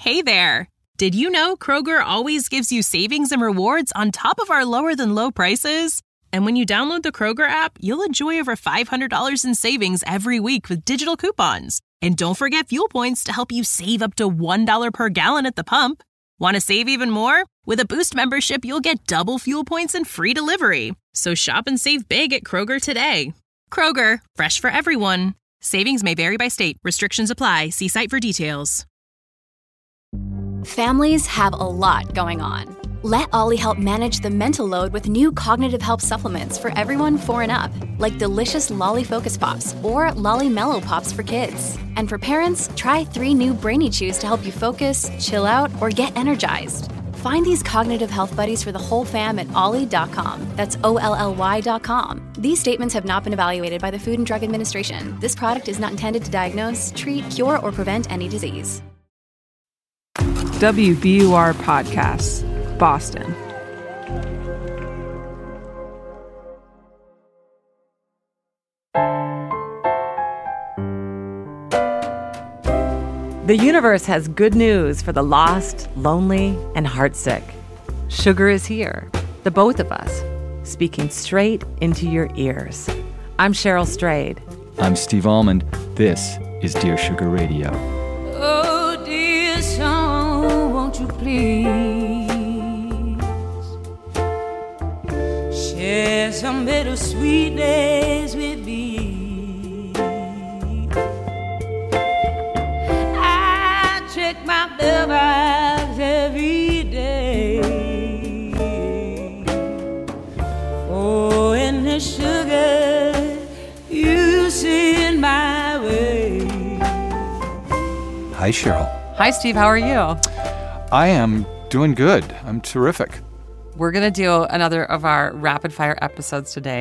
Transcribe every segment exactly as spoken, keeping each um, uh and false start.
Hey there! Did you know Kroger always gives you savings and rewards on top of our lower-than-low prices? And when you download the Kroger app, you'll enjoy over five hundred dollars in savings every week with digital coupons. And don't forget fuel points to help you save up to one dollar per gallon at the pump. Want to save even more? With a Boost membership, you'll get double fuel points and free delivery. So shop and save big at Kroger today. Kroger, fresh for everyone. Savings may vary by state. Restrictions apply. See site for details. Families have a lot going on. Let Ollie help manage the mental load with new cognitive help supplements for everyone four and up, like delicious Lolly Focus Pops or Lolly Mellow Pops for kids. And for parents, try three new Brainy Chews to help you focus, chill out, or get energized. Find these cognitive health buddies for the whole fam at ollie dot com. That's O L L Y dot com. These statements have not been evaluated by the Food and Drug Administration. This product is not intended to diagnose, treat, cure, or prevent any disease. W B U R Podcasts, Boston. The universe has good news for the lost, lonely, and heartsick. Sugar is here, the both of us, speaking straight into your ears. I'm Cheryl Strayed. I'm Steve Almond. This is Dear Sugar Radio. Oh, dear song, won't you please share some bittersweet days with me? I check my mailbox every day. Oh, and the sugar you send my way. Hi, Cheryl. Hi, Steve. How are you? I am doing good. I'm terrific. We're going to do another of our rapid fire episodes today.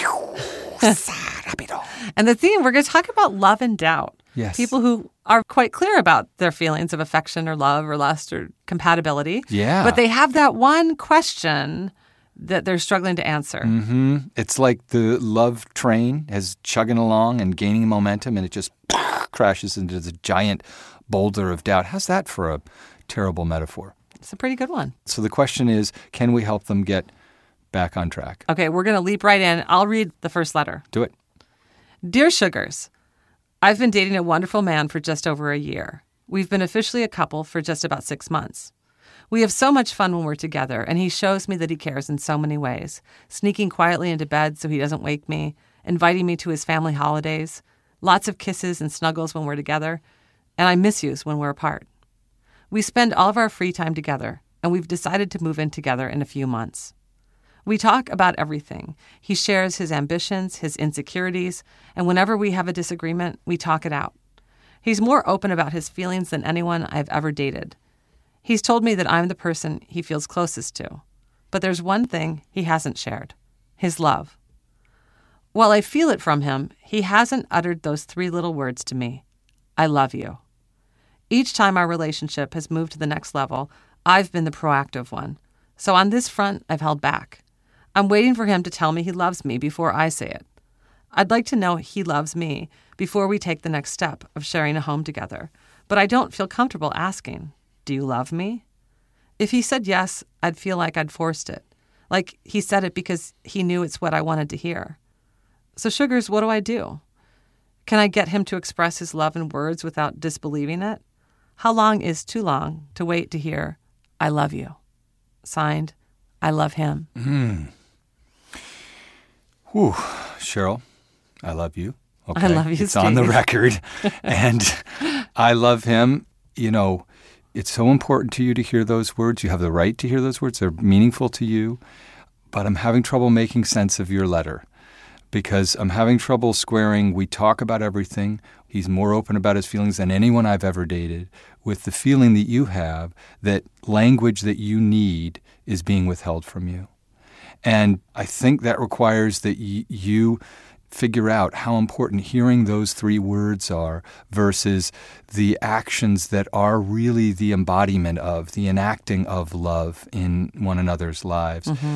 And the theme, we're going to talk about love and doubt. Yes. People who are quite clear about their feelings of affection or love or lust or compatibility. Yeah. But they have that one question that they're struggling to answer. Mm-hmm. It's like the love train is chugging along and gaining momentum, and it just crashes into the giant boulder of doubt. How's that for a terrible metaphor? It's a pretty good one. So the question is, can we help them get back on track? Okay, we're going to leap right in. I'll read the first letter. Do it. Dear Sugars, I've been dating a wonderful man for just over a year. We've been officially a couple for just about six months. We have so much fun when we're together, and he shows me that he cares in so many ways, sneaking quietly into bed so he doesn't wake me, inviting me to his family holidays, lots of kisses and snuggles when we're together, and I miss-yous when we're apart. We spend all of our free time together, and we've decided to move in together in a few months. We talk about everything. He shares his ambitions, his insecurities, and whenever we have a disagreement, we talk it out. He's more open about his feelings than anyone I've ever dated. He's told me that I'm the person he feels closest to. But there's one thing he hasn't shared: his love. While I feel it from him, he hasn't uttered those three little words to me: I love you. Each time our relationship has moved to the next level, I've been the proactive one. So on this front, I've held back. I'm waiting for him to tell me he loves me before I say it. I'd like to know he loves me before we take the next step of sharing a home together, but I don't feel comfortable asking, do you love me? If he said yes, I'd feel like I'd forced it, like he said it because he knew it's what I wanted to hear. So, Sugars, what do I do? Can I get him to express his love in words without disbelieving it? How long is too long to wait to hear, I love you? Signed, I love him. Mm. Whew, Cheryl, I love you. Okay. I love you, It's Steve. on the record. And I love him. You know, it's so important to you to hear those words. You have the right to hear those words. They're meaningful to you. But I'm having trouble making sense of your letter because I'm having trouble squaring, we talk about everything. He's more open about his feelings than anyone I've ever dated, with the feeling that you have that language that you need is being withheld from you. And I think that requires that y- you figure out how important hearing those three words are versus the actions that are really the embodiment of, the enacting of love in one another's lives. Mm-hmm.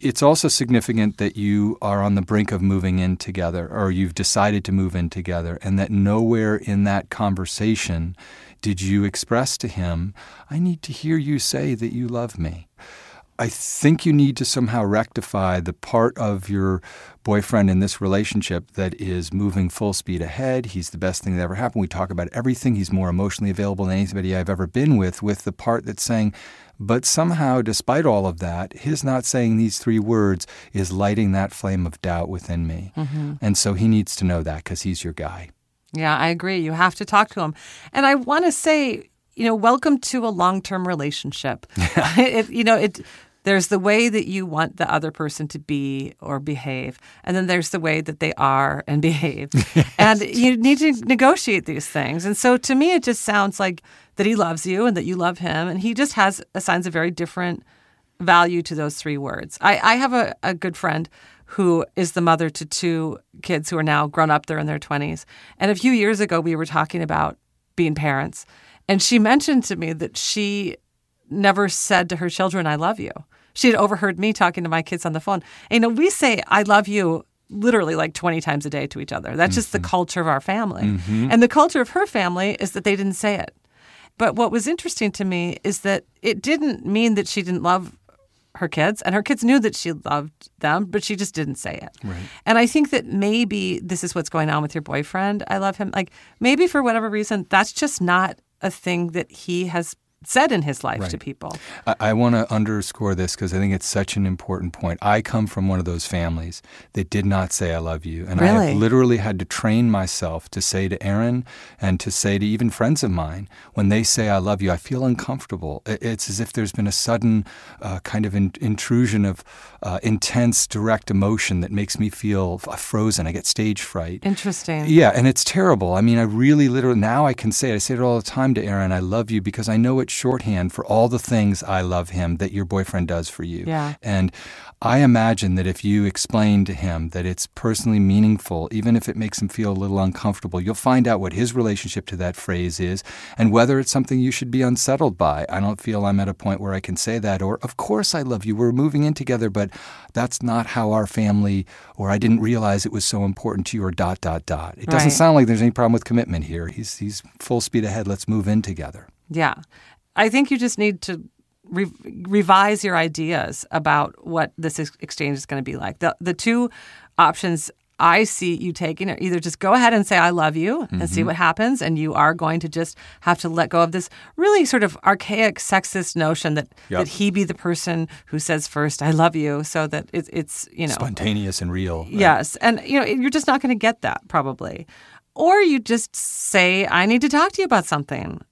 It's also significant that you are on the brink of moving in together, or you've decided to move in together, and that nowhere in that conversation did you express to him, I need to hear you say that you love me. I think you need to somehow rectify the part of your boyfriend in this relationship that is moving full speed ahead. He's the best thing that ever happened. We talk about everything. He's more emotionally available than anybody I've ever been with, with the part that's saying, but somehow, despite all of that, his not saying these three words is lighting that flame of doubt within me. Mm-hmm. And so he needs to know that because he's your guy. Yeah, I agree. You have to talk to him. And I want to say, you know, welcome to a long-term relationship. it, you know, it. There's the way that you want the other person to be or behave, and then there's the way that they are and behave. And you need to negotiate these things. And so to me, it just sounds like that he loves you and that you love him, and he just has assigns a very different value to those three words. I, I have a, a good friend who is the mother to two kids who are now grown up. They're in their twenties. And a few years ago, we were talking about being parents, and she mentioned to me that she never said to her children, I love you. She had overheard me talking to my kids on the phone. And, you know, we say, I love you literally like twenty times a day to each other. That's mm-hmm. just the culture of our family. Mm-hmm. And the culture of her family is that they didn't say it. But what was interesting to me is that it didn't mean that she didn't love her kids. And her kids knew that she loved them, but she just didn't say it. Right. And I think that maybe this is what's going on with your boyfriend. I love him. Like, maybe for whatever reason, that's just not a thing that he has said in his life right. to people. I, I want to underscore this because I think it's such an important point. I come from one of those families that did not say I love you. And really? I have literally had to train myself to say to Aaron and to say to even friends of mine, when they say I love you, I feel uncomfortable. It's as if there's been a sudden uh, kind of in, intrusion of uh, intense, direct emotion that makes me feel frozen. I get stage fright. Interesting. Yeah, and it's terrible. I mean, I really literally, now I can say it. I say it all the time to Aaron, I love you, because I know it's shorthand for all the things I love him that your boyfriend does for you. Yeah. And I imagine that if you explain to him that it's personally meaningful, even if it makes him feel a little uncomfortable, you'll find out what his relationship to that phrase is and whether it's something you should be unsettled by. I don't feel I'm at a point where I can say that, or of course I love you, we're moving in together, but that's not how our family, or I didn't realize it was so important to you, or dot, dot, dot. It doesn't right. sound like there's any problem with commitment here. He's, he's full speed ahead. Let's move in together. Yeah. I think you just need to re- revise your ideas about what this ex- exchange is going to be like. The the two options I see you taking are either just go ahead and say I love you mm-hmm. and see what happens, and you are going to just have to let go of this really sort of archaic sexist notion that, yep. that he be the person who says first I love you, so that it, it's, you know, spontaneous and real. Right? Yes. And, you know, you're just not going to get that probably. Or you just say, I need to talk to you about something.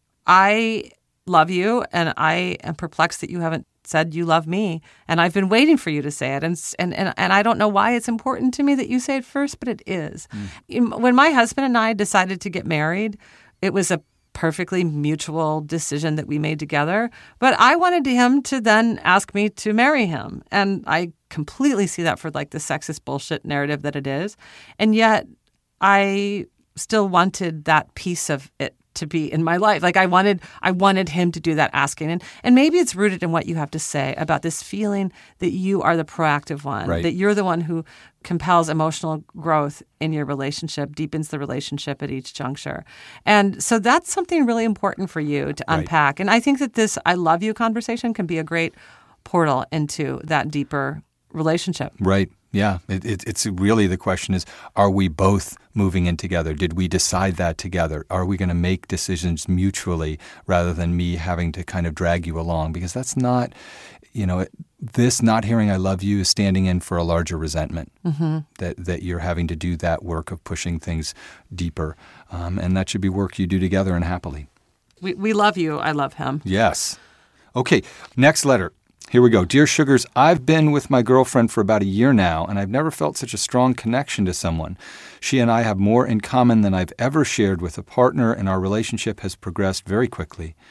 I love you, and I am perplexed that you haven't said you love me, and I've been waiting for you to say it, and and and, and I don't know why it's important to me that you say it first, but it is. Mm. When my husband and I decided to get married, it was a perfectly mutual decision that we made together, but I wanted him to then ask me to marry him, and I completely see that for like the sexist bullshit narrative that it is, and yet I still wanted that piece of it to be in my life. Like I wanted I wanted him to do that asking. And and maybe it's rooted in what you have to say about this feeling that you are the proactive one, right. that you're the one who compels emotional growth in your relationship, deepens the relationship at each juncture. And so that's something really important for you to unpack. Right. And I think that this I love you conversation can be a great portal into that deeper relationship. Right. Yeah, it, it, it's really the question is, are we both moving in together? Did we decide that together? Are we going to make decisions mutually rather than me having to kind of drag you along? Because that's not, you know, this not hearing I love you is standing in for a larger resentment, mm-hmm. that, that you're having to do that work of pushing things deeper. Um, and that should be work you do together and happily. We, we love you. I love him. Yes. Okay, next letter. Here we go. Dear Sugars, I've been with my girlfriend for about a year now, and I've never felt such a strong connection to someone. She and I have more in common than I've ever shared with a partner, and our relationship has progressed very quickly.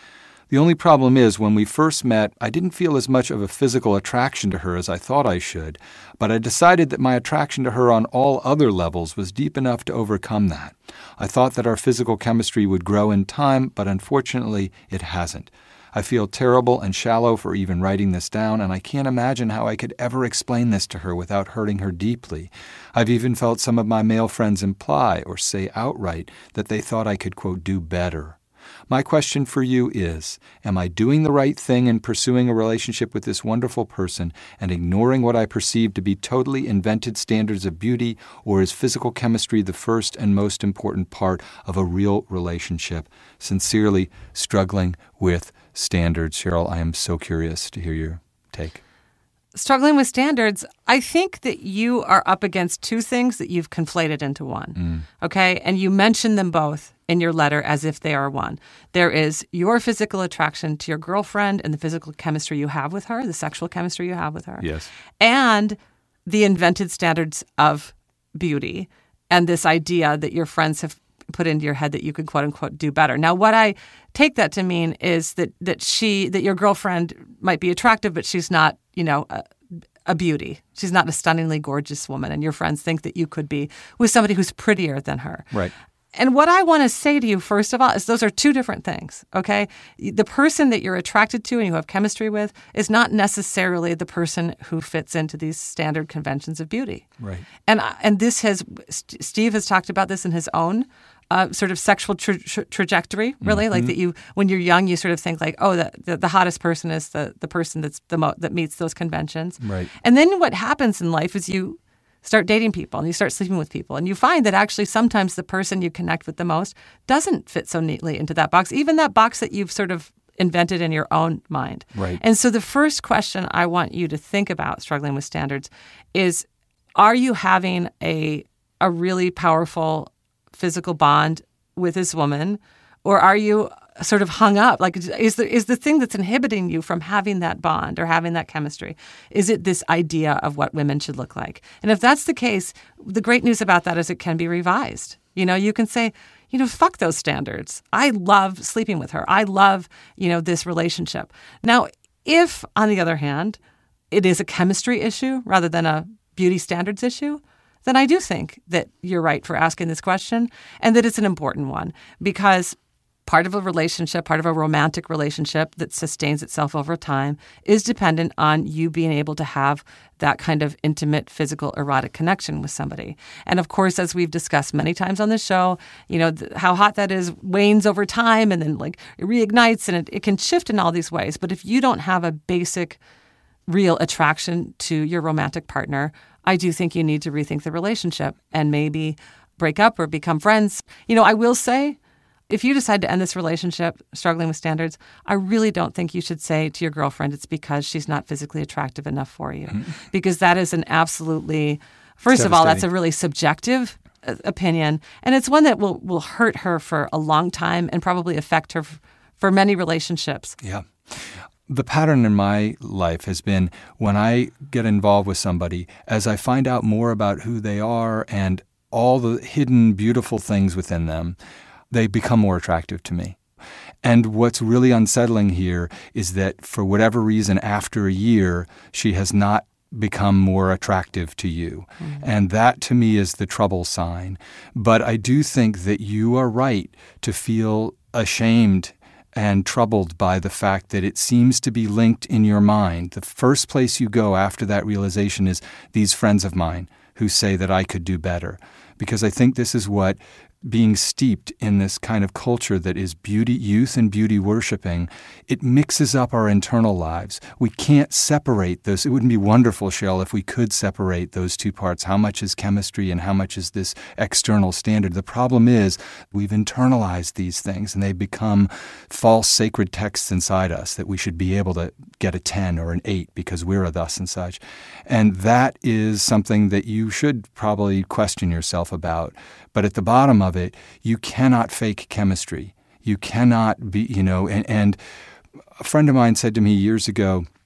The only problem is, when we first met, I didn't feel as much of a physical attraction to her as I thought I should, but I decided that my attraction to her on all other levels was deep enough to overcome that. I thought that our physical chemistry would grow in time, but unfortunately, it hasn't. I feel terrible and shallow for even writing this down, and I can't imagine how I could ever explain this to her without hurting her deeply. I've even felt some of my male friends imply or say outright that they thought I could, quote, do better. My question for you is, am I doing the right thing in pursuing a relationship with this wonderful person and ignoring what I perceive to be totally invented standards of beauty, or is physical chemistry the first and most important part of a real relationship? Sincerely, Struggling with Standards. Cheryl, I am so curious to hear your take. Struggling with standards, I think that you are up against two things that you've conflated into one, mm. okay? And you mention them both in your letter as if they are one. There is your physical attraction to your girlfriend and the physical chemistry you have with her, the sexual chemistry you have with her. Yes. And the invented standards of beauty and this idea that your friends have put into your head that you could, quote unquote, do better. Now, what I take that to mean is that that she, that your girlfriend might be attractive, but she's not, you know, a, a beauty. She's not a stunningly gorgeous woman, and your friends think that you could be with somebody who's prettier than her. Right. And what I want to say to you, first of all, is those are two different things, okay? The person that you're attracted to and you have chemistry with is not necessarily the person who fits into these standard conventions of beauty. Right. And and this has, Steve has talked about this in his own uh, sort of sexual tra- tra- trajectory, really, mm-hmm. like that you, when you're young, you sort of think like, oh, the, the, the hottest person is the, the person that's the mo- that meets those conventions. Right. And then what happens in life is you start dating people and you start sleeping with people, and you find that actually sometimes the person you connect with the most doesn't fit so neatly into that box, even that box that you've sort of invented in your own mind. Right. And so the first question I want you to think about, struggling with standards, is are you having a a really powerful physical bond with this woman, or are you sort of hung up? Like, is the is the thing that's inhibiting you from having that bond or having that chemistry, is it this idea of what women should look like? And if that's the case, the great news about that is it can be revised. You know, you can say, you know, fuck those standards. I love sleeping with her. I love, you know, this relationship. Now, if, on the other hand, it is a chemistry issue rather than a beauty standards issue, then I do think that you're right for asking this question, and that it's an important one, because part of a relationship, part of a romantic relationship that sustains itself over time is dependent on you being able to have that kind of intimate, physical, erotic connection with somebody. And of course, as we've discussed many times on the show, you know, th- how hot that is wanes over time and then like it reignites, and it, it can shift in all these ways. But if you don't have a basic, real attraction to your romantic partner, I do think you need to rethink the relationship and maybe break up or become friends. You know, I will say, if you decide to end this relationship, struggling with standards, I really don't think you should say to your girlfriend it's because she's not physically attractive enough for you. Mm-hmm. Because that is an absolutely, first of all, that's a really subjective uh, opinion. And it's one that will, will hurt her for a long time and probably affect her f- for many relationships. Yeah. The pattern in my life has been when I get involved with somebody, as I find out more about who they are and all the hidden beautiful things within them, they become more attractive to me. And what's really unsettling here is that for whatever reason, after a year, she has not become more attractive to you. Mm-hmm. And that to me is the trouble sign. But I do think that you are right to feel ashamed and troubled by the fact that it seems to be linked in your mind. The first place you go after that realization is these friends of mine who say that I could do better. Because I think this is what being steeped in this kind of culture that is beauty, youth and beauty worshiping, it mixes up our internal lives. We can't separate those. It wouldn't be wonderful, Cheryl, if we could separate those two parts. How much is chemistry and how much is this external standard? The problem is we've internalized these things and they become false sacred texts inside us that we should be able to get a ten or an eight because we're a thus and such. And that is something that you should probably question yourself about. But at the bottom of it, you cannot fake chemistry. You cannot be, you know, and, and a friend of mine said to me years ago,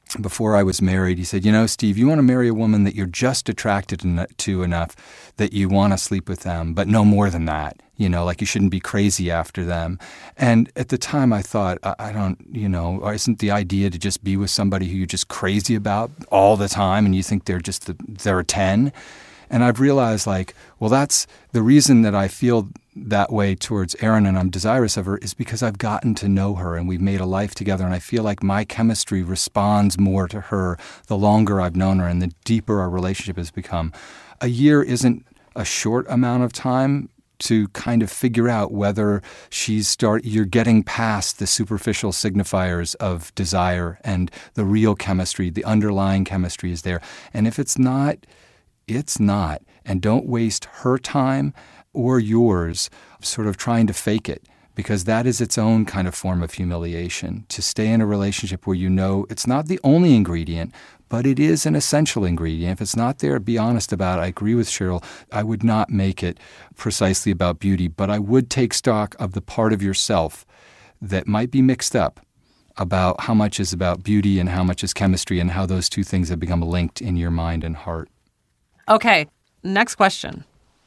before I was married, he said, you know, Steve, you want to marry a woman that you're just attracted to enough that you want to sleep with them, but no more than that. You know, like you shouldn't be crazy after them. And at the time I thought, I, I don't, you know, or isn't the idea to just be with somebody who you're just crazy about all the time and you think they're just, the, they're a ten? And I've realized like, well, that's the reason that I feel that way towards Erin and I'm desirous of her is because I've gotten to know her and we've made a life together and I feel like my chemistry responds more to her the longer I've known her and the deeper our relationship has become. A year isn't a short amount of time to kind of figure out whether she's start you're getting past the superficial signifiers of desire and the real chemistry, the underlying chemistry is there. And if it's not, it's not. And don't waste her time or yours sort of trying to fake it, because that is its own kind of form of humiliation. To stay in a relationship where you know it's not the only ingredient, but it is an essential ingredient. If it's not there, be honest about it. I agree with Cheryl. I would not make it precisely about beauty, but I would take stock of the part of yourself that might be mixed up about how much is about beauty and how much is chemistry and how those two things have become linked in your mind and heart. Okay, next question.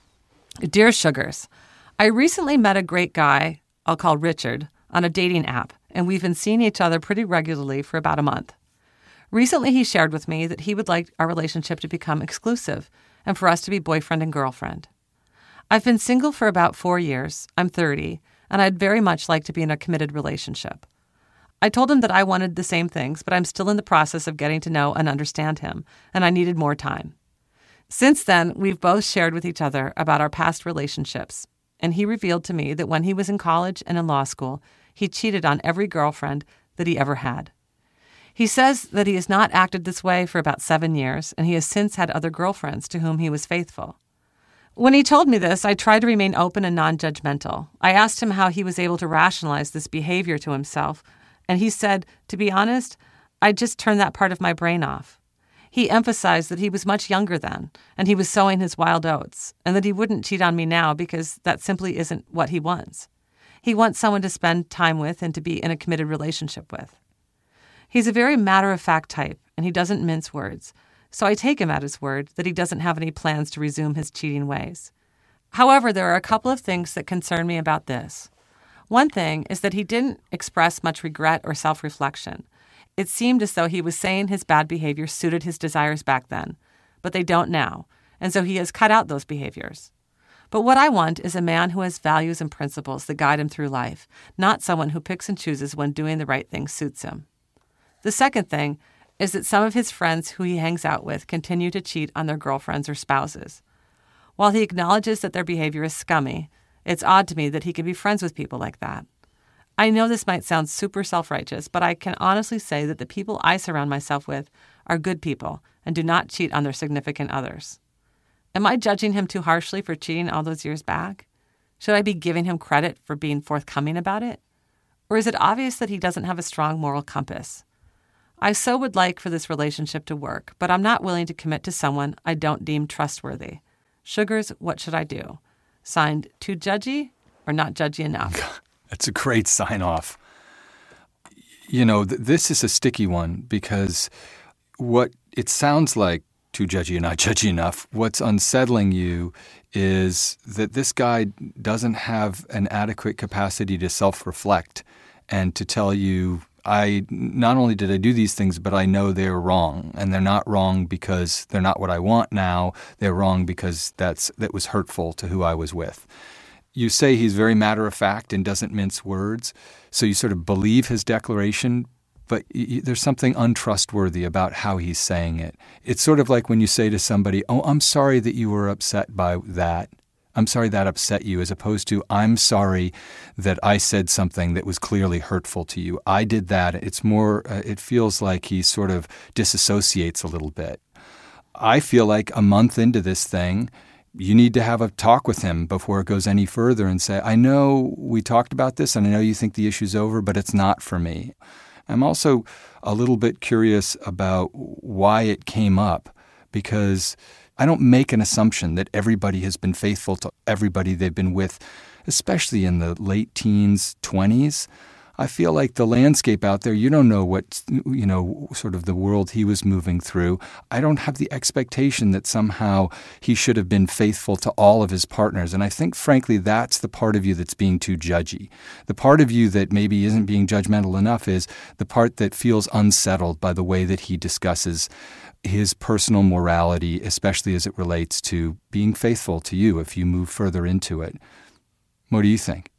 Dear Sugars, I recently met a great guy, I'll call Richard, on a dating app, and we've been seeing each other pretty regularly for about a month. Recently, he shared with me that he would like our relationship to become exclusive and for us to be boyfriend and girlfriend. I've been single for about four years, I'm thirty, and I'd very much like to be in a committed relationship. I told him that I wanted the same things, but I'm still in the process of getting to know and understand him, and I needed more time. Since then, we've both shared with each other about our past relationships, and he revealed to me that when he was in college and in law school, he cheated on every girlfriend that he ever had. He says that he has not acted this way for about seven years, and he has since had other girlfriends to whom he was faithful. When he told me this, I tried to remain open and non-judgmental. I asked him how he was able to rationalize this behavior to himself, and he said, to be honest, I just turned that part of my brain off. He emphasized that he was much younger then, and he was sowing his wild oats, and that he wouldn't cheat on me now because that simply isn't what he wants. He wants someone to spend time with and to be in a committed relationship with. He's a very matter-of-fact type, and he doesn't mince words, so I take him at his word that he doesn't have any plans to resume his cheating ways. However, there are a couple of things that concern me about this. One thing is that he didn't express much regret or self-reflection. It seemed as though he was saying his bad behavior suited his desires back then, but they don't now, and so he has cut out those behaviors. But what I want is a man who has values and principles that guide him through life, not someone who picks and chooses when doing the right thing suits him. The second thing is that some of his friends who he hangs out with continue to cheat on their girlfriends or spouses. While he acknowledges that their behavior is scummy, it's odd to me that he can be friends with people like that. I know this might sound super self-righteous, but I can honestly say that the people I surround myself with are good people and do not cheat on their significant others. Am I judging him too harshly for cheating all those years back? Should I be giving him credit for being forthcoming about it? Or is it obvious that he doesn't have a strong moral compass? I so would like for this relationship to work, but I'm not willing to commit to someone I don't deem trustworthy. Sugars, what should I do? Signed, too judgy or not judgy enough? That's a great sign-off. You know, th- this is a sticky one because what it sounds like, too judgy or not judgy enough, what's unsettling you is that this guy doesn't have an adequate capacity to self-reflect and to tell you, I not only did I do these things, but I know they're wrong. And they're not wrong because they're not what I want now. They're wrong because that's that was hurtful to who I was with. You say he's very matter-of-fact and doesn't mince words, so you sort of believe his declaration, but y- there's something untrustworthy about how he's saying it. It's sort of like when you say to somebody, oh, I'm sorry that you were upset by that. I'm sorry that upset you, as opposed to, I'm sorry that I said something that was clearly hurtful to you. I did that. It's more, uh, it feels like he sort of disassociates a little bit. I feel like a month into this thing, you need to have a talk with him before it goes any further and say, I know we talked about this and I know you think the issue's over, but it's not for me. I'm also a little bit curious about why it came up, because I don't make an assumption that everybody has been faithful to everybody they've been with, especially in the late teens, twenties. I feel like the landscape out there, you don't know what, you know, sort of the world he was moving through. I don't have the expectation that somehow he should have been faithful to all of his partners. And I think, frankly, that's the part of you that's being too judgy. The part of you that maybe isn't being judgmental enough is the part that feels unsettled by the way that he discusses his personal morality, especially as it relates to being faithful to you if you move further into it. What do you think?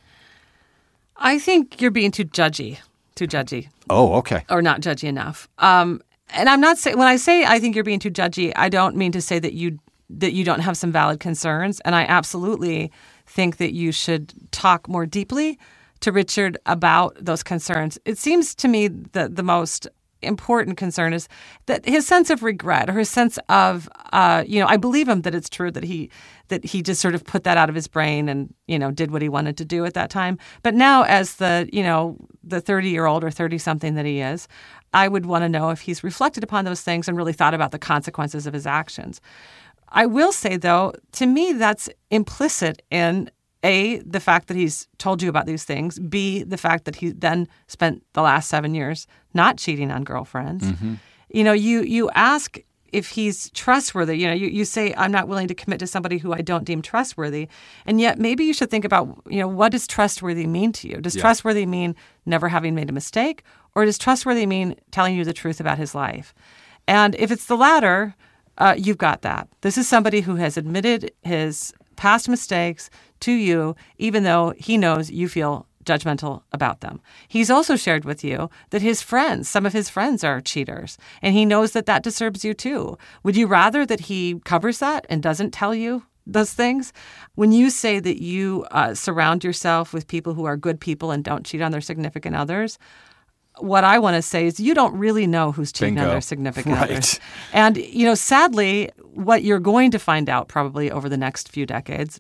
I think you're being too judgy, too judgy. Oh, okay. Or not judgy enough. Um, and I'm not saying, when I say I think you're being too judgy, I don't mean to say that you that you don't have some valid concerns. And I absolutely think that you should talk more deeply to Richard about those concerns. It seems to me that the most important concern is that his sense of regret or his sense of, uh, you know, I believe him that it's true that he that he just sort of put that out of his brain and, you know, did what he wanted to do at that time. But now as the, you know, the thirty-year-old or thirty-something that he is, I would want to know if he's reflected upon those things and really thought about the consequences of his actions. I will say, though, to me, that's implicit in A, the fact that he's told you about these things, B, the fact that he then spent the last seven years not cheating on girlfriends. Mm-hmm. You know, you you ask if he's trustworthy. You know, you, you say, I'm not willing to commit to somebody who I don't deem trustworthy. And yet maybe you should think about, you know, what does trustworthy mean to you? Does yeah. trustworthy mean never having made a mistake? Or does trustworthy mean telling you the truth about his life? And if it's the latter, uh, you've got that. This is somebody who has admitted his past mistakes to you, even though he knows you feel judgmental about them. He's also shared with you that his friends, some of his friends are cheaters, and he knows that that disturbs you too. Would you rather that he covers that and doesn't tell you those things? When you say that you uh, surround yourself with people who are good people and don't cheat on their significant others, what I want to say is you don't really know who's cheating Bingo. on their significant Right. others. And, you know, sadly, what you're going to find out probably over the next few decades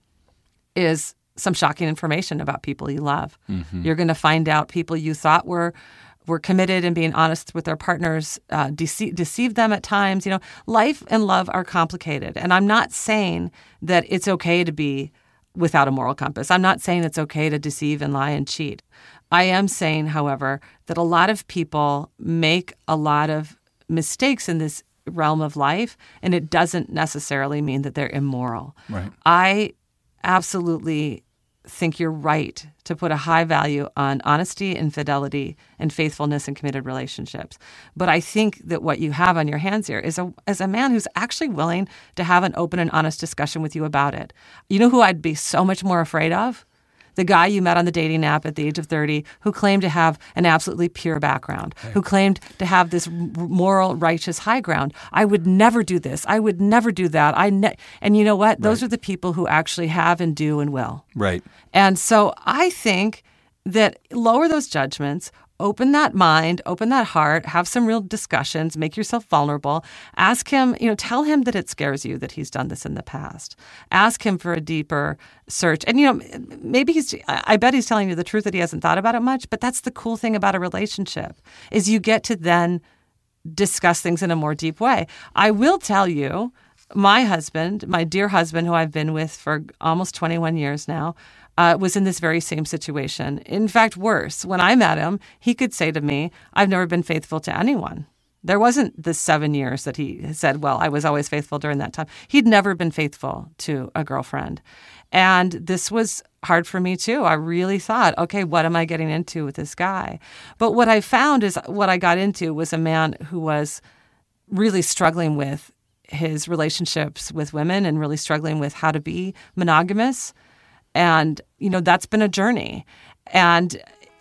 is some shocking information about people you love. Mm-hmm. You're going to find out people you thought were were committed and being honest with their partners, uh, dece- deceived them at times. You know, life and love are complicated. And I'm not saying that it's okay to be without a moral compass. I'm not saying it's okay to deceive and lie and cheat. I am saying, however, that a lot of people make a lot of mistakes in this realm of life, and it doesn't necessarily mean that they're immoral. Right. I absolutely think you're right to put a high value on honesty and fidelity and faithfulness in committed relationships. But I think that what you have on your hands here is a, as a man who's actually willing to have an open and honest discussion with you about it. You know who I'd be so much more afraid of? The guy you met on the dating app at the age of thirty who claimed to have an absolutely pure background, okay. who claimed to have this moral, righteous high ground. I would never do this. I would never do that. I ne-. And you know what? Those right. are the people who actually have and do and will. Right. And so I think that lower those judgments, open that mind, open that heart, have some real discussions, make yourself vulnerable. Ask him, you know, tell him that it scares you that he's done this in the past. Ask him for a deeper search. And, you know, maybe he's, I bet he's telling you the truth that he hasn't thought about it much, but that's the cool thing about a relationship is you get to then discuss things in a more deep way. I will tell you, my husband, my dear husband, who I've been with for almost twenty-one years now, Uh, was in this very same situation. In fact, worse. When I met him, he could say to me, I've never been faithful to anyone. There wasn't the seven years that he said, well, I was always faithful during that time. He'd never been faithful to a girlfriend. And this was hard for me, too. I really thought, okay, what am I getting into with this guy? But what I found is what I got into was a man who was really struggling with his relationships with women and really struggling with how to be monogamous. And, you know, that's been a journey. And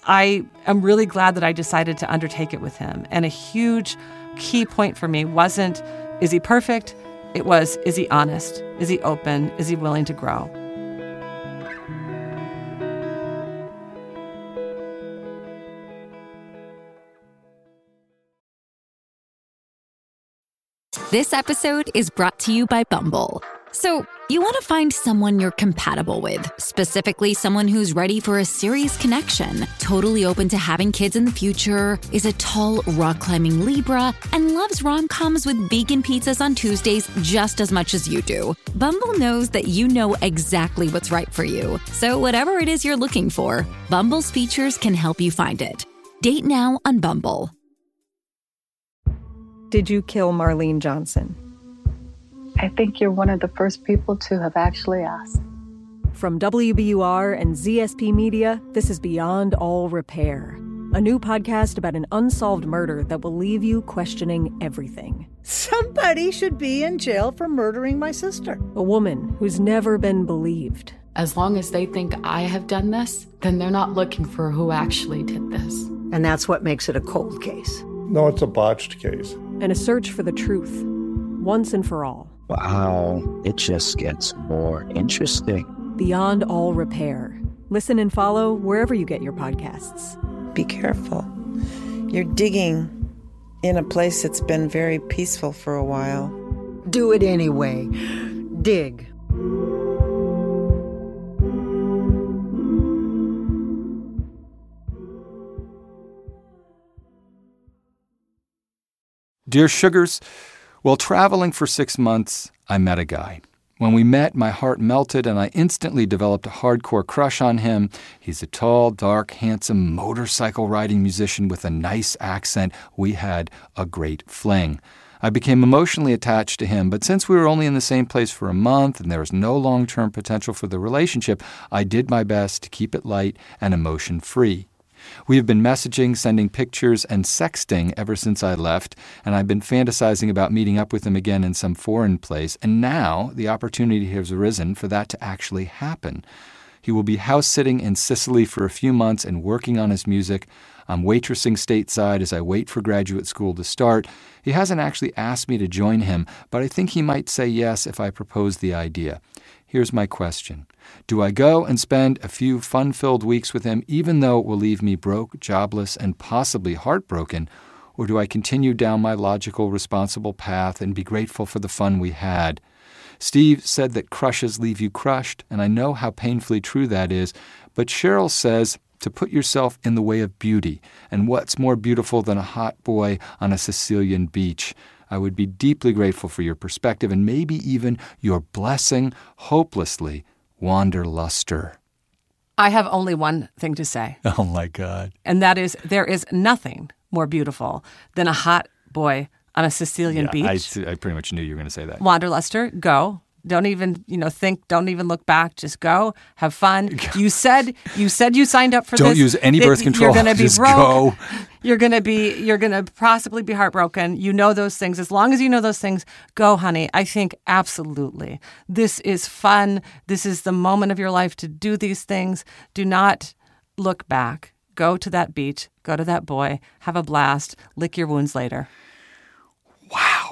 I am really glad that I decided to undertake it with him. And a huge key point for me wasn't, is he perfect? It was, is he honest? Is he open? Is he willing to grow? This episode is brought to you by Bumble. So, You want to find someone you're compatible with, specifically someone who's ready for a serious connection, totally open to having kids in the future, is a tall, rock-climbing Libra, and loves rom-coms with vegan pizzas on Tuesdays just as much as you do. Bumble knows that you know exactly what's right for you. So whatever it is you're looking for, Bumble's features can help you find it. Date now on Bumble. Did you kill Marlene Johnson? I think you're one of the first people to have actually asked. From W B U R and Z S P Media, this is Beyond All Repair, a new podcast about an unsolved murder that will leave you questioning everything. Somebody should be in jail for murdering my sister. A woman who's never been believed. As long as they think I have done this, then they're not looking for who actually did this. And that's what makes it a cold case. No, it's a botched case. And a search for the truth, once and for all. Wow, it just gets more interesting. Beyond All Repair. Listen and follow wherever you get your podcasts. Be careful. You're digging in a place that's been very peaceful for a while. Do it anyway. Dig. Dear Sugars, while traveling for six months, I met a guy. When we met, my heart melted and I instantly developed a hardcore crush on him. He's a tall, dark, handsome motorcycle-riding musician with a nice accent. We had a great fling. I became emotionally attached to him, but since we were only in the same place for a month and there was no long-term potential for the relationship, I did my best to keep it light and emotion-free. We have been messaging, sending pictures, and sexting ever since I left, and I've been fantasizing about meeting up with him again in some foreign place, and now the opportunity has arisen for that to actually happen. He will be house-sitting in Sicily for a few months and working on his music. I'm waitressing stateside as I wait for graduate school to start. He hasn't actually asked me to join him, but I think he might say yes if I propose the idea. Here's my question. Do I go and spend a few fun-filled weeks with him, even though it will leave me broke, jobless, and possibly heartbroken? Or do I continue down my logical, responsible path and be grateful for the fun we had? Steve said that crushes leave you crushed, and I know how painfully true that is, but Cheryl says to put yourself in the way of beauty, and what's more beautiful than a hot boy on a Sicilian beach? I would be deeply grateful for your perspective and maybe even your blessing. Hopelessly, Wanderluster. I have only one thing to say. Oh, my God. And that is, there is nothing more beautiful than a hot boy on a Sicilian yeah, beach. I, I pretty much knew you were going to say that. Wanderluster, go. Don't even, you know, think, don't even look back. Just go. Have fun. You said you said you signed up for don't this. Don't use any birth it, control. You're going to be Just broke. Go. You're going to be, you're going to possibly be heartbroken. You know those things. As long as you know those things, go, honey. I think absolutely. This is fun. This is the moment of your life to do these things. Do not look back. Go to that beach. Go to that boy. Have a blast. Lick your wounds later. Wow.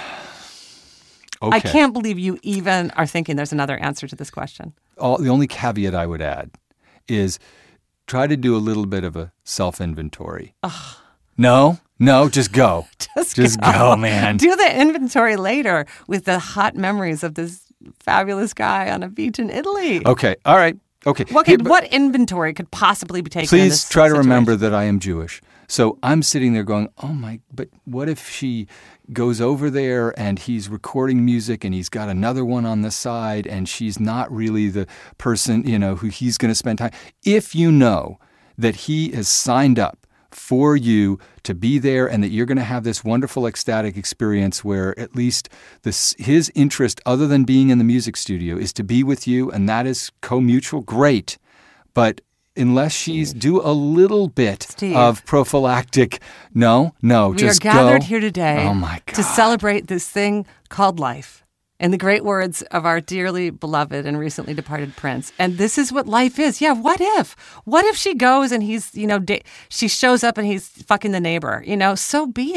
Okay. I can't believe you even are thinking there's another answer to this question. All, the only caveat I would add is try to do a little bit of a self-inventory. Ugh. No, no, just go. just just go. go, man. Do the inventory later with the hot memories of this fabulous guy on a beach in Italy. Okay, all right. Okay. What, could, Here, what inventory could possibly be taken Please in this try situation? to remember that I am Jewish. So I'm sitting there going, oh my, but what if she goes over there and he's recording music and he's got another one on the side and she's not really the person, you know, who he's going to spend time. If you know that he has signed up for you to be there and that you're going to have this wonderful ecstatic experience where at least this, his interest other than being in the music studio is to be with you and that is co-mutual, great. But unless she's do a little bit Steve. of prophylactic, no, no, we just go. We are gathered go. here today oh my God. to celebrate this thing called life. In the great words of our dearly beloved and recently departed Prince. And this is what life is. Yeah, what if? What if she goes and he's, you know, da- she shows up and he's fucking the neighbor? You know, so be it.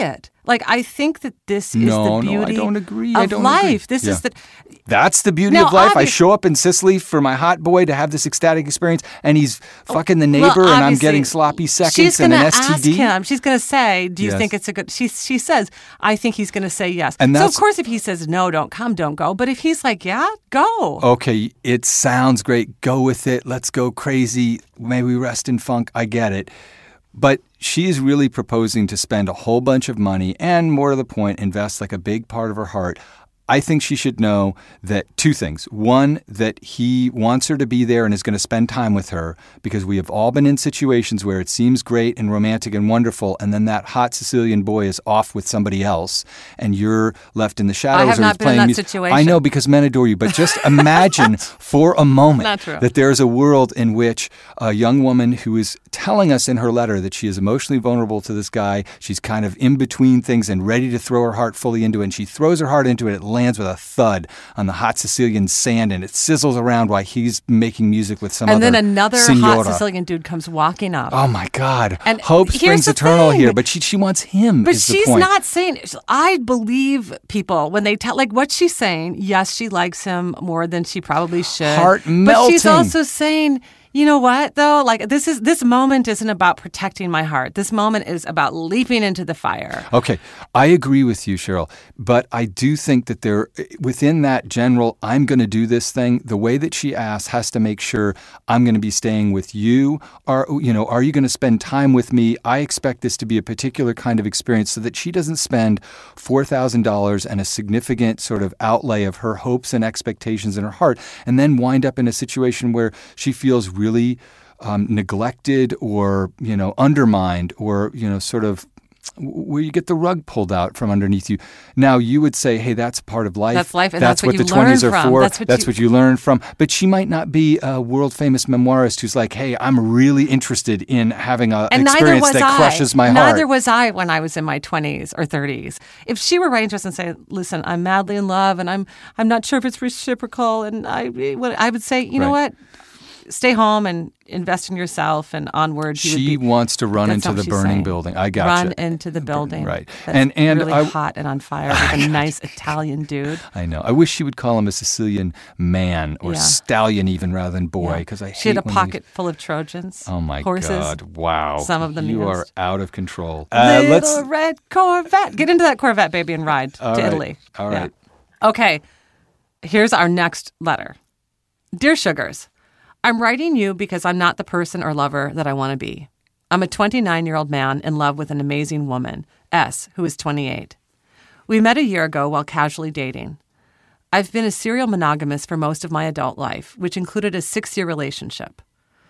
Like, I think that this is no, the beauty no, I don't agree. of I don't life. Agree. This yeah. is the... That's the beauty now, of life. I obvi- show up in Sicily for my hot boy to have this ecstatic experience, and he's fucking the Well, neighbor, and I'm obviously, getting sloppy seconds she's and gonna an S T D. Ask him. She's going to say, do you Yes. think it's a good... She, she says, I think he's going to say yes. And so, of that's- course, if he says, no, don't come, don't go. But if he's like, yeah, go. Okay, it sounds great. Go with it. Let's go crazy. May we rest in funk. I get it. But she is really proposing to spend a whole bunch of money and, more to the point, invest like a big part of her heart. I think she should know that two things. One, that he wants her to be there and is going to spend time with her, because we have all been in situations where it seems great and romantic and wonderful, and then that hot Sicilian boy is off with somebody else, and you're left in the shadows. I have or not he's been playing in that music. situation. I know, because men adore you. But just imagine for a moment Not true. that there's a world in which a young woman who is telling us in her letter that she is emotionally vulnerable to this guy, she's kind of in between things and ready to throw her heart fully into it, and she throws her heart into it, it lands with a thud on the hot Sicilian sand, and it sizzles around while he's making music with some and other then another signora. hot Sicilian dude comes walking up. Oh my God. And Hope here's springs the eternal thing. here, but she she wants him. But is the she's point. not saying, I believe people when they tell, like what she's saying, yes, she likes him more than she probably should. Heart But she's melting. also saying, you know what, though? Like, this is this moment isn't about protecting my heart. This moment is about leaping into the fire. Okay, I agree with you, Cheryl, but I do think that there, within that general, I'm going to do this thing, the way that she asks has to make sure I'm going to be staying with you. Are, you know, are you going to spend time with me? I expect this to be a particular kind of experience so that she doesn't spend four thousand dollars and a significant sort of outlay of her hopes and expectations in her heart, and then wind up in a situation where she feels really really um, neglected or, you know, undermined or, you know, sort of where you get the rug pulled out from underneath you. Now, you would say, hey, that's part of life. That's life, and that's, that's what what you the twenties learn are from. for. That's what you- what you learn from. But she might not be a world-famous memoirist who's like, hey, I'm really interested in having an And neither experience was that I. crushes my neither heart. Neither was I when I was in my twenties or thirties. If she were writing to us and say, listen, I'm madly in love and I'm I'm not sure if it's reciprocal, and I, I would say, you know Right. what? Stay home and invest in yourself and onward. You She would be, wants to run that's into not the what she's burning saying. building. I got Run you. into the building. Right. That's and and really I, hot and on fire with a nice Italian dude. I know. I wish she would call him a Sicilian man or Yeah. stallion even rather than boy, Yeah. because I She had hate a when pocket they- full of Trojans. Oh my horses, God! Wow, Some of them you used. are out of control. Uh, Little let's. red Corvette. Get into that Corvette, baby, and ride All to right. Italy. All Yeah. right. Okay. Here's our next letter. Dear Sugars, I'm writing you because I'm not the person or lover that I want to be. I'm a twenty-nine-year-old man in love with an amazing woman, S, who is twenty-eight. We met a year ago while casually dating. I've been a serial monogamist for most of my adult life, which included a six-year relationship.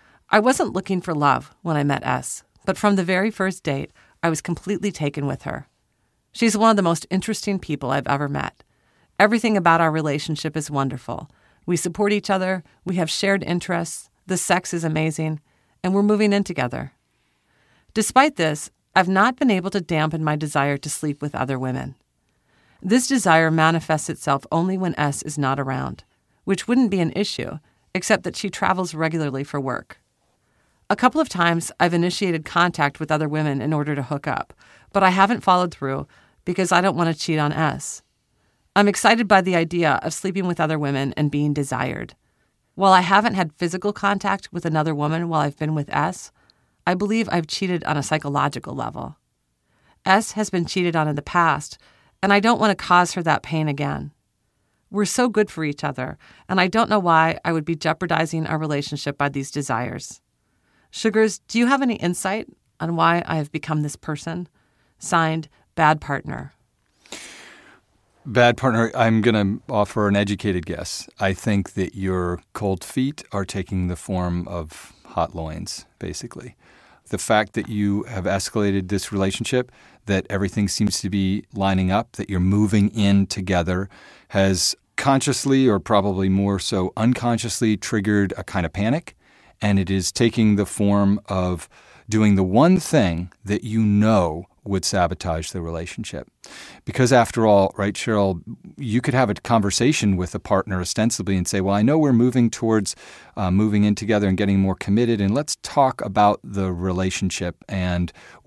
I wasn't looking for love when I met S, but from the very first date, I was completely taken with her. She's one of the most interesting people I've ever met. Everything about our relationship is wonderful. We support each other, we have shared interests, the sex is amazing, and we're moving in together. Despite this, I've not been able to dampen my desire to sleep with other women. This desire manifests itself only when S is not around, which wouldn't be an issue, except that she travels regularly for work. A couple of times I've initiated contact with other women in order to hook up, but I haven't followed through because I don't want to cheat on S. I'm excited by the idea of sleeping with other women and being desired. While I haven't had physical contact with another woman while I've been with S, I believe I've cheated on a psychological level. S has been cheated on in the past, and I don't want to cause her that pain again. We're so good for each other, and I don't know why I would be jeopardizing our relationship by these desires. Sugars, do you have any insight on why I have become this person? Signed, Bad Partner. Bad partner, I'm going to offer an educated guess. I think that your cold feet are taking the form of hot loins, basically. The fact that you have escalated this relationship, that everything seems to be lining up, that you're moving in together, has consciously or probably more so unconsciously triggered a kind of panic. And it is taking the form of doing the one thing that you know would sabotage the relationship. Because after all, right, Cheryl, you could have a conversation with a partner ostensibly and say, well, I know we're moving towards uh, moving in together and getting more committed, and let's talk about the relationship and what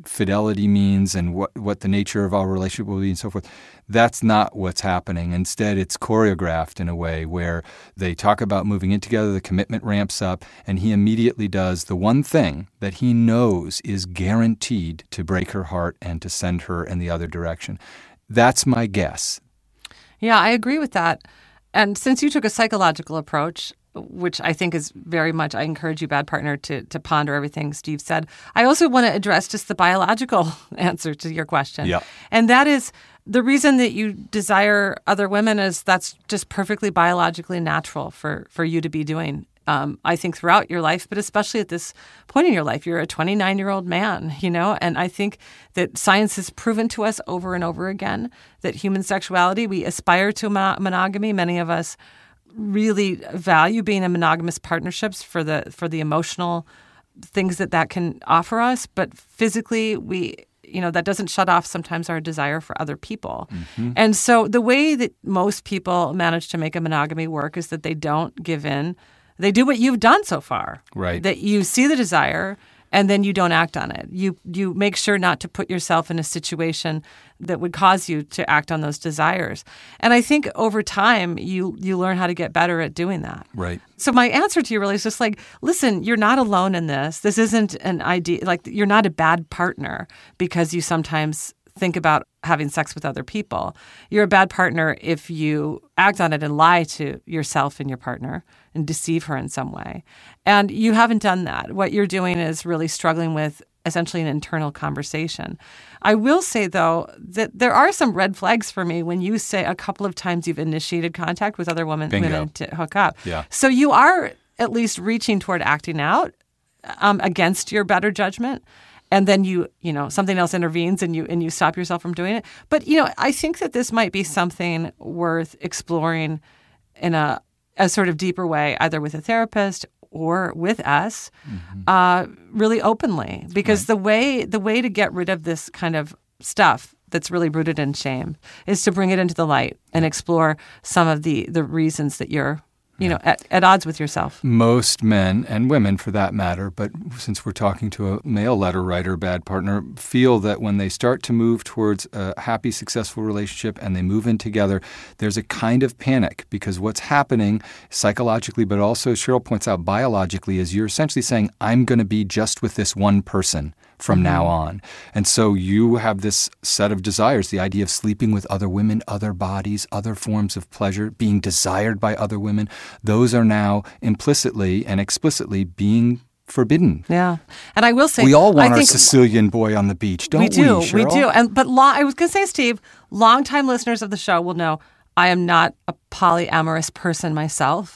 fidelity means and what, what the nature of our relationship will be and so forth. That's not what's happening. Instead, it's choreographed in a way where they talk about moving in together, the commitment ramps up, and he immediately does the one thing that he knows is guaranteed to break her heart and to send her in the other direction. That's my guess. Yeah, I agree with that. And since you took a psychological approach, which I think is very much, I encourage you, Bad Partner, to to ponder everything Steve said. I also want to address just the biological answer to your question. Yeah. And that is the reason that you desire other women is that's just perfectly biologically natural for, for you to be doing. Um, I think throughout your life, but especially at this point in your life, you're a twenty-nine-year-old man, you know, and I think that science has proven to us over and over again that human sexuality, we aspire to mon- monogamy. Many of us really value being in monogamous partnerships for the for the emotional things that that can offer us, but physically we you know that doesn't shut off sometimes our desire for other people. Mm-hmm. And so the way that most people manage to make a monogamy work is that they don't give in. They do what you've done so far. Right. That you see the desire and then you don't act on it. You you make sure not to put yourself in a situation that would cause you to act on those desires. And I think over time, you you learn how to get better at doing that. Right. So my answer to you really is just like, listen, you're not alone in this. This isn't an idea, like you're not a bad partner because you sometimes think about having sex with other people. You're a bad partner if you act on it and lie to yourself and your partner and deceive her in some way. And you haven't done that. What you're doing is really struggling with essentially an internal conversation. I will say, though, that there are some red flags for me when you say a couple of times you've initiated contact with other women, women to hook up. Yeah. So you are at least reaching toward acting out um, against your better judgment. And then you, you know, something else intervenes and you and you stop yourself from doing it. But, you know, I think that this might be something worth exploring in a, a sort of deeper way, either with a therapist or with us, mm-hmm. uh, really openly. Because right. the way the way to get rid of this kind of stuff that's really rooted in shame is to bring it into the light and explore some of the, the reasons that you're you know, at, at odds with yourself. Most men and women, for that matter, but since we're talking to a male letter writer, bad partner, feel that when they start to move towards a happy, successful relationship and they move in together, there's a kind of panic because what's happening psychologically, but also Cheryl points out biologically, is you're essentially saying, I'm going to be just with this one person from mm-hmm. now on. And so you have this set of desires, the idea of sleeping with other women, other bodies, other forms of pleasure, being desired by other women. Those are now implicitly and explicitly being forbidden. Yeah. And I will say, we all want I our Sicilian boy on the beach, don't we? Do, we, Cheryl? We do. And but long, I was going to say, Steve, longtime listeners of the show will know I am not a polyamorous person myself.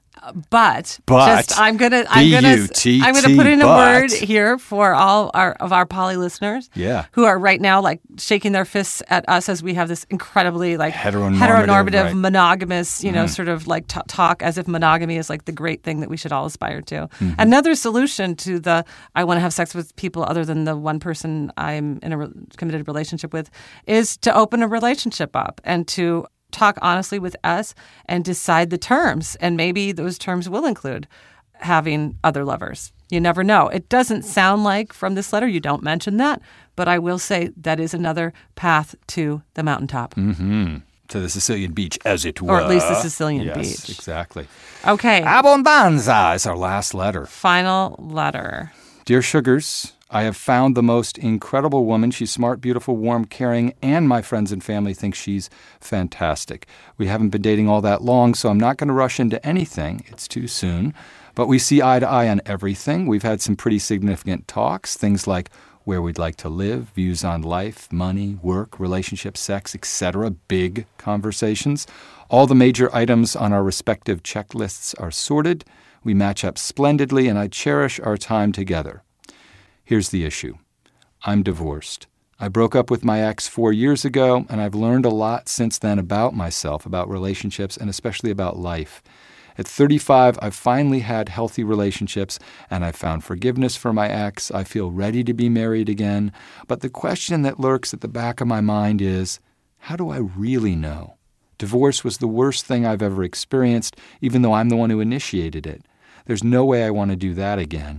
But, but just I'm gonna I'm gonna I'm gonna put in a but. word here for all our of our poly listeners, yeah. who are right now like shaking their fists at us as we have this incredibly like heteronormative, heteronormative right. monogamous, you know, mm. sort of like t- talk as if monogamy is like the great thing that we should all aspire to. Mm-hmm. Another solution to the I want to have sex with people other than the one person I'm in a re- committed relationship with is to open a relationship up and to talk honestly with us and decide the terms. And maybe those terms will include having other lovers. You never know. It doesn't sound like from this letter you don't mention that, but I will say that is another path to the mountaintop. Mm-hmm. To the Sicilian beach, as it were. Or at least the Sicilian yes, beach. Yes, exactly. Okay. Abbondanza is our last letter. Final letter. Dear Sugars, I have found the most incredible woman. She's smart, beautiful, warm, caring, and my friends and family think she's fantastic. We haven't been dating all that long, so I'm not going to rush into anything. It's too soon. But we see eye to eye on everything. We've had some pretty significant talks, things like where we'd like to live, views on life, money, work, relationships, sex, et cetera. Big conversations. All the major items on our respective checklists are sorted. We match up splendidly, and I cherish our time together. Here's the issue. I'm divorced. I broke up with my ex four years ago, and I've learned a lot since then about myself, about relationships, and especially about life. At thirty-five, I've finally had healthy relationships, and I've found forgiveness for my ex. I feel ready to be married again. But the question that lurks at the back of my mind is, how do I really know? Divorce was the worst thing I've ever experienced, even though I'm the one who initiated it. There's no way I want to do that again.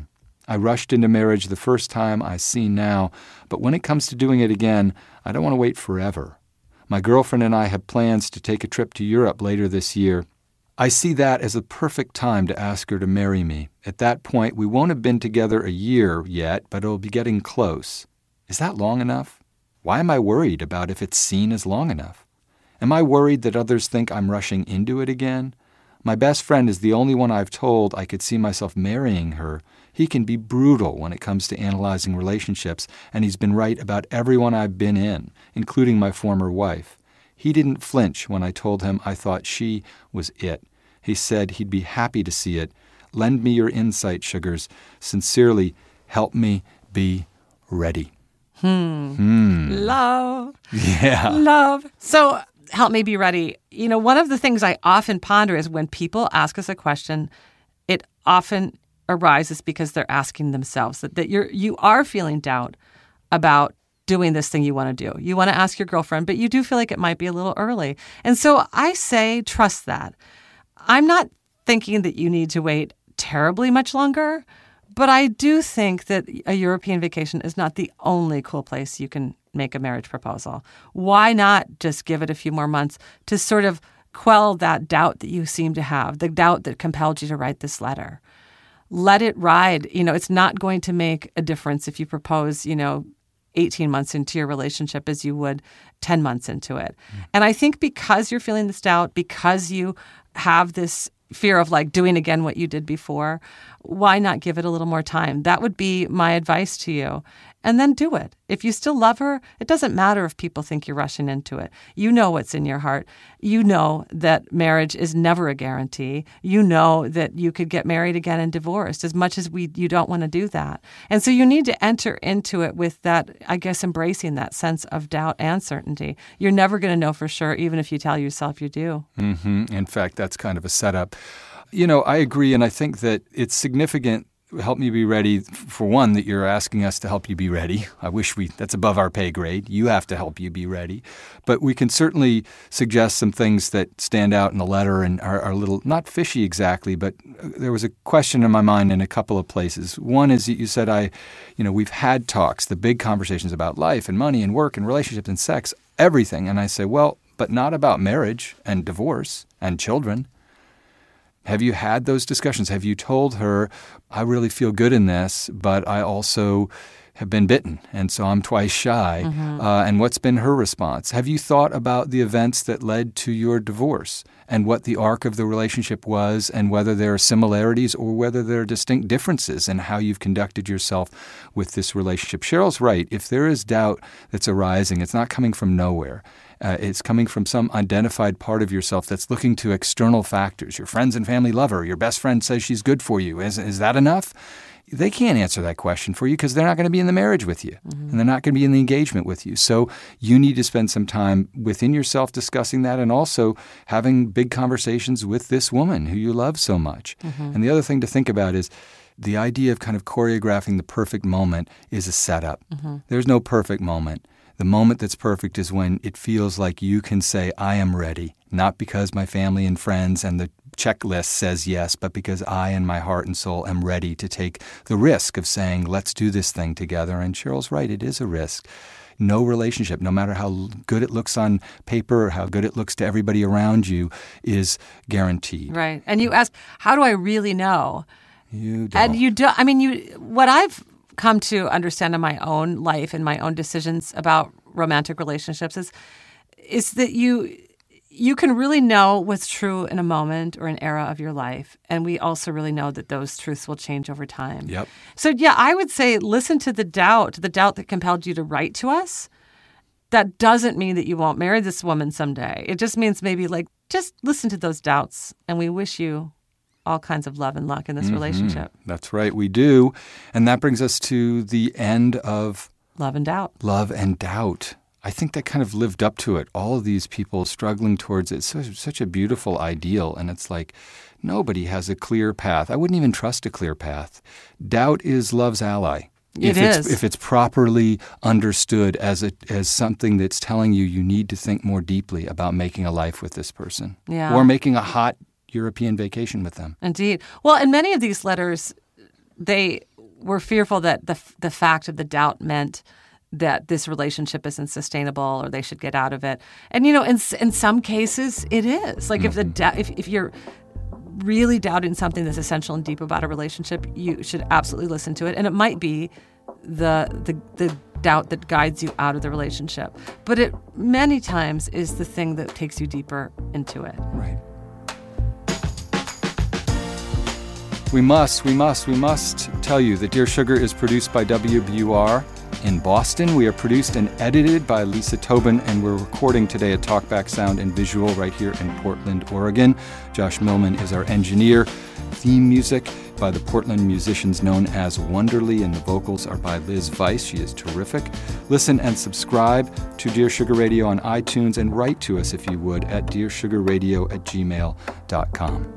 I rushed into marriage the first time, I see now, but when it comes to doing it again, I don't want to wait forever. My girlfriend and I have plans to take a trip to Europe later this year. I see that as a perfect time to ask her to marry me. At that point, we won't have been together a year yet, but it'll be getting close. Is that long enough? Why am I worried about if it's seen as long enough? Am I worried that others think I'm rushing into it again? My best friend is the only one I've told I could see myself marrying her. He can be brutal when it comes to analyzing relationships, and he's been right about everyone I've been in, including my former wife. He didn't flinch when I told him I thought she was it. He said he'd be happy to see it. Lend me your insight, Sugars. Sincerely, help me be ready. Hmm. Hmm. Love. Yeah. Love. So help me be ready. You know, one of the things I often ponder is when people ask us a question, it often arises because they're asking themselves that, that you're you are feeling doubt about doing this thing you want to do. You want to ask your girlfriend, but you do feel like it might be a little early. And so I say trust that. I'm not thinking that you need to wait terribly much longer, but I do think that a European vacation is not the only cool place you can make a marriage proposal. Why not just give it a few more months to sort of quell that doubt that you seem to have, the doubt that compelled you to write this letter? Let it ride. You know, it's not going to make a difference if you propose, you know, eighteen months into your relationship as you would ten months into it. Mm. And I think because you're feeling this doubt, because you have this fear of like doing again what you did before, why not give it a little more time? That would be my advice to you. And then do it. If you still love her, it doesn't matter if people think you're rushing into it. You know what's in your heart. You know that marriage is never a guarantee. You know that you could get married again and divorced, as much as we you don't want to do that. And so you need to enter into it with that, I guess, embracing that sense of doubt and certainty. You're never going to know for sure, even if you tell yourself you do. Mm-hmm. In fact, that's kind of a setup. You know, I agree, and I think that it's significant. Help me be ready, for one, that you're asking us to help you be ready. I wish we, that's above our pay grade. You have to help you be ready. But we can certainly suggest some things that stand out in the letter and are, are a little, not fishy exactly, but there was a question in my mind in a couple of places. One is that you said, I, you know, we've had talks, the big conversations about life and money and work and relationships and sex, everything. And I say, well, but not about marriage and divorce and children. Have you had those discussions? Have you told her, I really feel good in this, but I also have been bitten, and so I'm twice shy? Mm-hmm. Uh, and what's been her response? Have you thought about the events that led to your divorce and what the arc of the relationship was and whether there are similarities or whether there are distinct differences in how you've conducted yourself with this relationship? Cheryl's right. If there is doubt that's arising, it's not coming from nowhere. Uh, it's coming from some identified part of yourself that's looking to external factors. Your friends and family love her. Your best friend says she's good for you. Is, is that enough? They can't answer that question for you because they're not going to be in the marriage with you, mm-hmm. and they're not going to be in the engagement with you. So you need to spend some time within yourself discussing that and also having big conversations with this woman who you love so much. Mm-hmm. And the other thing to think about is the idea of kind of choreographing the perfect moment is a setup. Mm-hmm. There's no perfect moment. The moment that's perfect is when it feels like you can say, I am ready, not because my family and friends and the checklist says yes, but because I in my heart and soul am ready to take the risk of saying, let's do this thing together. And Cheryl's right, it is a risk. No relationship, no matter how good it looks on paper or how good it looks to everybody around you, is guaranteed. Right. And you ask, how do I really know? You don't. And you do. I mean, you. What I've come to understand in my own life and my own decisions about romantic relationships is is that you you can really know what's true in a moment or an era of your life. And we also really know that those truths will change over time. Yep. So, yeah, I would say listen to the doubt, the doubt that compelled you to write to us. That doesn't mean that you won't marry this woman someday. It just means maybe, like, just listen to those doubts. And we wish you all kinds of love and luck in this mm-hmm. relationship. That's right, we do. And that brings us to the end of Love and Doubt. Love and Doubt. I think that kind of lived up to it. All of these people struggling towards it. It's such, such a beautiful ideal. And it's like nobody has a clear path. I wouldn't even trust a clear path. Doubt is love's ally. It if is. It's, if it's properly understood as a, as something that's telling you you need to think more deeply about making a life with this person. Yeah. Or making a hot European vacation with them. Indeed. Well, in many of these letters, they we're fearful that the the fact of the doubt meant that this relationship isn't sustainable or they should get out of it. And, you know, in in some cases, it is. Like, mm-hmm. if the da- if if you're really doubting something that's essential and deep about a relationship, you should absolutely listen to it. And it might be the the the doubt that guides you out of the relationship. But it many times is the thing that takes you deeper into it. Right. We must, we must, we must tell you that Dear Sugar is produced by W B U R in Boston. We are produced and edited by Lisa Tobin, and we're recording today at Talkback Sound and Visual right here in Portland, Oregon. Josh Millman is our engineer. Theme music by the Portland musicians known as Wonderly, and the vocals are by Liz Weiss. She is terrific. Listen and subscribe to Dear Sugar Radio on iTunes, and write to us if you would at dear sugar radio at gmail dot com.